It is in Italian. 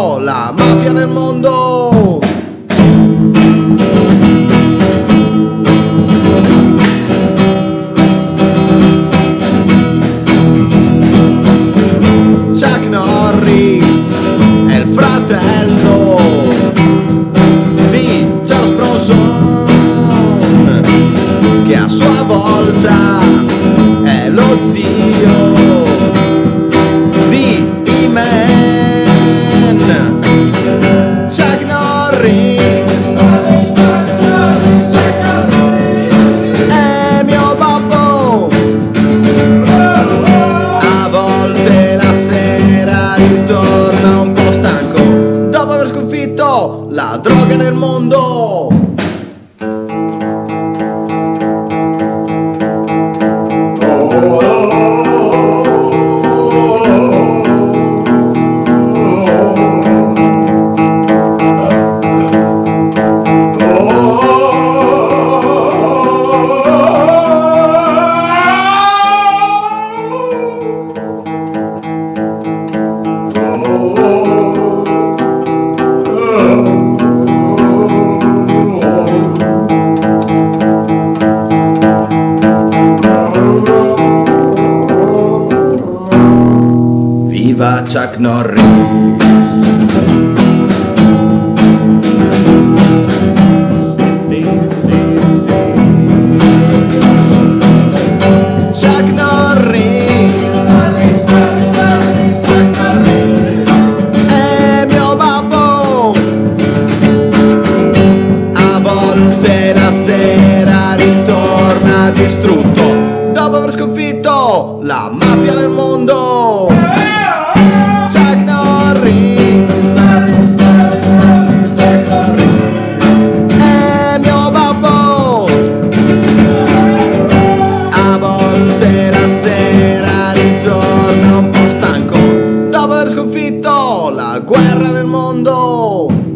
sconfitto la mafia nel mondo. Chuck Norris è il fratello di Charles Bronson, che a sua volta è lo zio di E-Man. Chuck Norris è mio babbo. A volte la sera ritorna un po' stanco dopo aver sconfitto la droga nel mondo. Viva Chuck Norris! Chuck Norris è mio babbo. A volte la sera ritorna distrutto dopo aver sconfitto la mafia nel mondo. Chuck Norris è mio babbo. A volte la sera ritorna un po' stanco dopo aver sconfitto la guerra nel mondo.